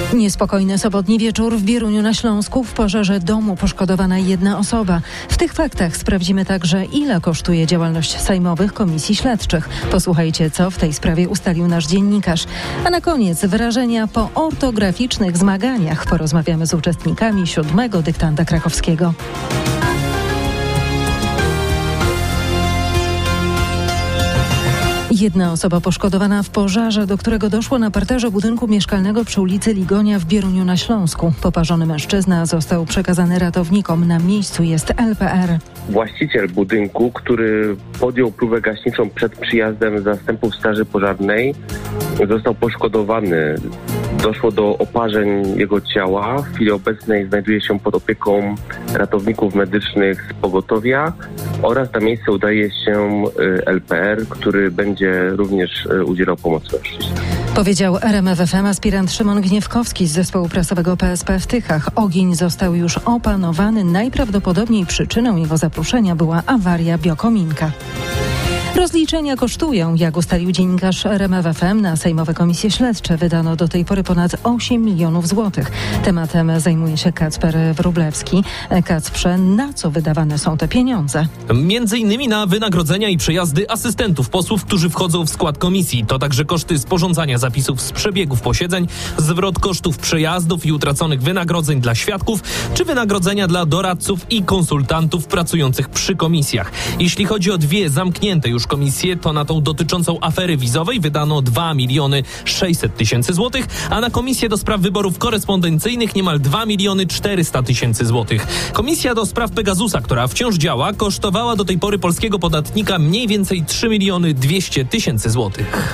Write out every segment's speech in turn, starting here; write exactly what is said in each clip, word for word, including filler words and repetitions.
Niespokojny sobotni wieczór w Bieruniu na Śląsku. W pożarze domu poszkodowana jedna osoba. W tych faktach sprawdzimy także, ile kosztuje działalność sejmowych komisji śledczych. Posłuchajcie, co w tej sprawie ustalił nasz dziennikarz. A na koniec wrażenia po ortograficznych zmaganiach. Porozmawiamy z uczestnikami siódmego dyktanda krakowskiego. Jedna osoba poszkodowana w pożarze, do którego doszło na parterze budynku mieszkalnego przy ulicy Ligonia w Bieruniu na Śląsku. Poparzony mężczyzna został przekazany ratownikom. Na miejscu jest L P R. Właściciel budynku, który podjął próbę gaśniczą przed przyjazdem zastępów straży pożarnej, został poszkodowany. Doszło do oparzeń jego ciała. W chwili obecnej znajduje się pod opieką ratowników medycznych z pogotowia oraz na miejsce udaje się L P R, który będzie również udzielał pomocy mężczyźnie. Powiedział R M F F M aspirant Szymon Gniewkowski z zespołu prasowego P S P w Tychach. Ogień został już opanowany. Najprawdopodobniej przyczyną jego zapruszenia była awaria biokominka. Rozliczenia kosztują, jak ustalił dziennikarz R M F F M. Na sejmowe komisje śledcze wydano do tej pory ponad osiem milionów złotych. Tematem zajmuje się Kacper Wróblewski. Kacprze, na co wydawane są te pieniądze? Między innymi na wynagrodzenia i przejazdy asystentów posłów, którzy wchodzą w skład komisji. To także koszty sporządzania zapisów z przebiegów posiedzeń, zwrot kosztów przejazdów i utraconych wynagrodzeń dla świadków, czy wynagrodzenia dla doradców i konsultantów pracujących przy komisjach. Jeśli chodzi o dwie zamknięte już komisję, to na tą dotyczącą afery wizowej wydano dwa miliony sześćset tysięcy złotych, a na komisję do spraw wyborów korespondencyjnych niemal dwa miliony czterysta tysięcy złotych. Komisja do spraw Pegasusa, która wciąż działa, kosztowała do tej pory polskiego podatnika mniej więcej trzy miliony dwieście tysięcy złotych.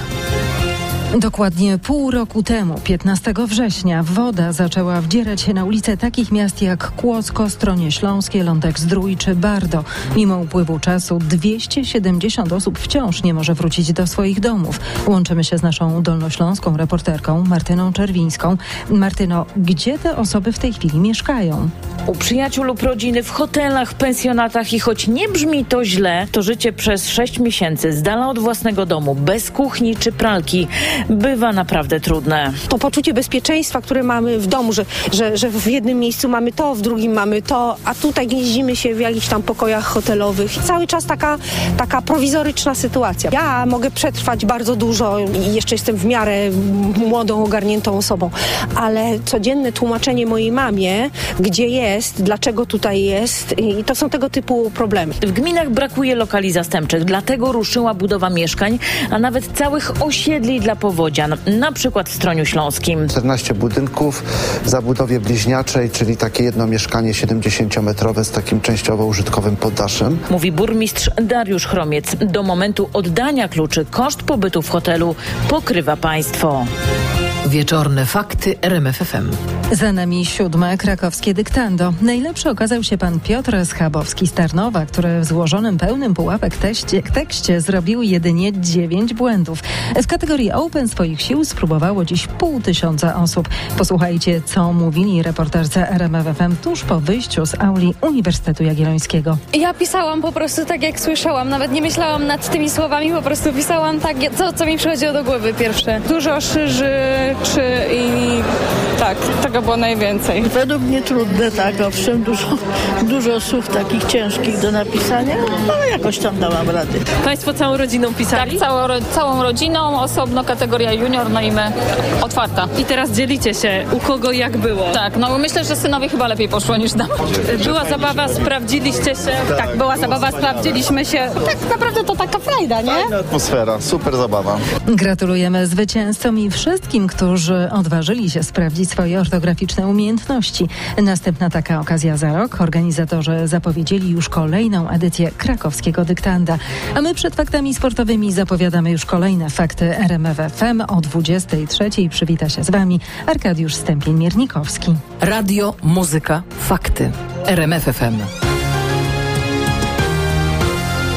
Dokładnie pół roku temu, piętnastego września, woda zaczęła wdzierać się na ulice takich miast jak Kłodzko, Stronie Śląskie, Lądek-Zdrój czy Bardo. Mimo upływu czasu dwieście siedemdziesiąt osób wciąż nie może wrócić do swoich domów. Łączymy się z naszą dolnośląską reporterką Martyną Czerwińską. Martyno, gdzie te osoby w tej chwili mieszkają? U przyjaciół lub rodziny, w hotelach, pensjonatach i choć nie brzmi to źle, to życie przez sześć miesięcy z dala od własnego domu, bez kuchni czy pralki, bywa naprawdę trudne. To poczucie bezpieczeństwa, które mamy w domu, że, że, że w jednym miejscu mamy to, w drugim mamy to, a tutaj gnieździmy się w jakichś tam pokojach hotelowych. Cały czas taka, taka prowizoryczna sytuacja. Ja mogę przetrwać bardzo dużo i jeszcze jestem w miarę młodą, ogarniętą osobą, ale codzienne tłumaczenie mojej mamie, gdzie jest, dlaczego tutaj jest, i to są tego typu problemy. W gminach brakuje lokali zastępczych, dlatego ruszyła budowa mieszkań, a nawet całych osiedli dla powodzian, na przykład w Stroniu Śląskim. czternaście budynków w zabudowie bliźniaczej, czyli takie jedno mieszkanie siedemdziesięciometrowe z takim częściowo użytkowym poddaszem. Mówi burmistrz Dariusz Chromiec. Do momentu oddania kluczy koszt pobytu w hotelu pokrywa państwo. Wieczorne fakty R M F F M. Za nami siódme krakowskie dyktando. Najlepszy okazał się pan Piotr Schabowski z Tarnowa, który w złożonym pełnym pułapek teście, tekście zrobił jedynie dziewięć błędów. W kategorii Open swoich sił spróbowało dziś pół tysiąca osób. Posłuchajcie, co mówili reporterce R M F F M tuż po wyjściu z auli Uniwersytetu Jagiellońskiego. Ja pisałam po prostu tak, jak słyszałam. Nawet nie myślałam nad tymi słowami, po prostu pisałam tak, co, co mi przychodziło do głowy pierwsze. Dużo szyży, czy i tak, tego było najwięcej. Według mnie trudne, tak, owszem, dużo, dużo słów takich ciężkich do napisania, ale jakoś tam dałam rady. Państwo całą rodziną pisali? Tak, całą, całą rodziną, osobno kategoria junior, no i my otwarta. I teraz dzielicie się, u kogo jak było. Tak, no myślę, że synowi chyba lepiej poszło niż nam. Była zabawa, sprawdziliście się? Tak, była zabawa, sprawdziliśmy się. Tak naprawdę to taka frajda, nie? Fajna atmosfera, super zabawa. Gratulujemy zwycięzcom i wszystkim, którzy odważyli się sprawdzić swoje ortograficzne umiejętności. Następna taka okazja za rok. Organizatorzy zapowiedzieli już kolejną edycję krakowskiego dyktanda. A my przed faktami sportowymi zapowiadamy już kolejne fakty R M F F M. O dwudziestej trzeciej przywita się z wami Arkadiusz Stępień-Miernikowski. Radio, muzyka, fakty. R M F F M.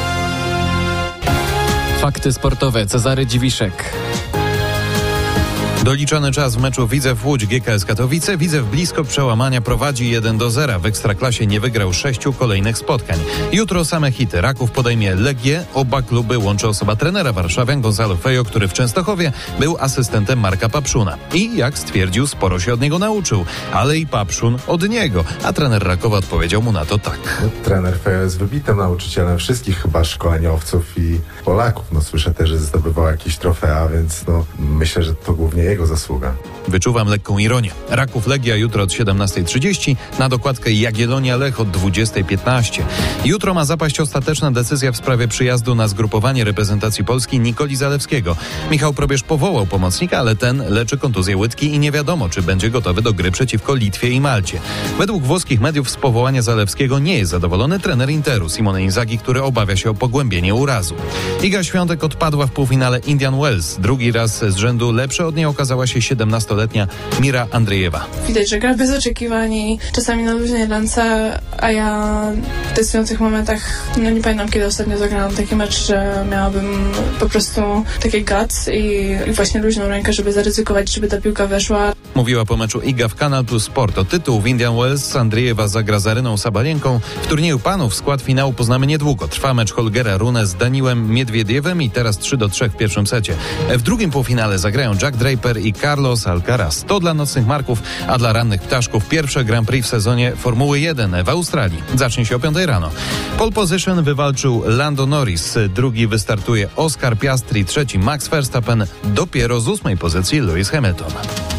Fakty sportowe. Cezary Dziwiszek. Doliczony czas w meczu Widzew Łódź G K S Katowice. Widzew blisko przełamania prowadzi jeden do zera. W Ekstraklasie nie wygrał sześciu kolejnych spotkań. Jutro same hity. Raków podejmie Legię. Oba kluby łączy osoba trenera warszawian Gonzalo Fejo, który w Częstochowie był asystentem Marka Papszuna. I jak stwierdził, sporo się od niego nauczył. Ale i Papszun od niego. A trener Rakowa odpowiedział mu na to tak. No, trener Fejo jest wybitnym nauczycielem wszystkich chyba szkoleniowców i Polaków. No słyszę też, że zdobywał jakieś trofea, więc no myślę, że to głównie jego zasługa. Wyczuwam lekką ironię. Raków Legia jutro od siedemnasta trzydzieści, na dokładkę Jagiellonia Lech od dwudziesta piętnaście. Jutro ma zapaść ostateczna decyzja w sprawie przyjazdu na zgrupowanie reprezentacji Polski Nikoli Zalewskiego. Michał Probierz powołał pomocnika, ale ten leczy kontuzję łydki i nie wiadomo, czy będzie gotowy do gry przeciwko Litwie i Malcie. Według włoskich mediów z powołania Zalewskiego nie jest zadowolony trener Interu Simone Inzaghi, który obawia się o pogłębienie urazu. Iga Świątek odpadła w półfinale Indian Wells. Drugi raz z rzędu lepsza od niej okazała się siedemnastoletnia Mira Andrzejewa. Widać, że gra bez oczekiwań i czasami na luźnej ręce, a ja w decydujących momentach, no nie pamiętam kiedy ostatnio zagrałam taki mecz, że miałabym po prostu takie guts i, i właśnie luźną rękę, żeby zaryzykować, żeby ta piłka weszła. Mówiła po meczu Iga w Kanal Plus Sport. O tytuł w Indian Wells Andrzejewa zagra z Aryną Sabalienką. W turnieju panów skład finału poznamy niedługo. Trwa mecz Holgera Rune z Daniłem Miedwiediewem i teraz trzy do trzech w pierwszym secie. W drugim półfinale zagrają Jack Draper i Carlos Alcaraz. To dla nocnych marków, a dla rannych ptaszków pierwsze Grand Prix w sezonie Formuły jeden w Australii. Zacznie się o piątej rano. Pole position wywalczył Lando Norris. Drugi wystartuje Oscar Piastri, trzeci Max Verstappen. Dopiero z ósmej pozycji Lewis Hamilton.